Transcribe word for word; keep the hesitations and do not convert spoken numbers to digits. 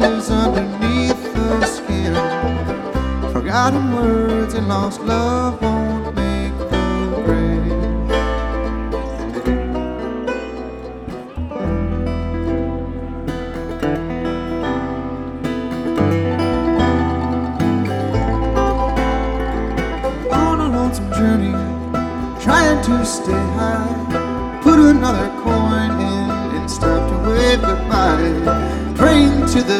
lives underneath the skin. Forgotten words and lost love won't make the grave. On a lonesome journey, trying to stay high, put another coin in and stop to wave goodbye, praying to the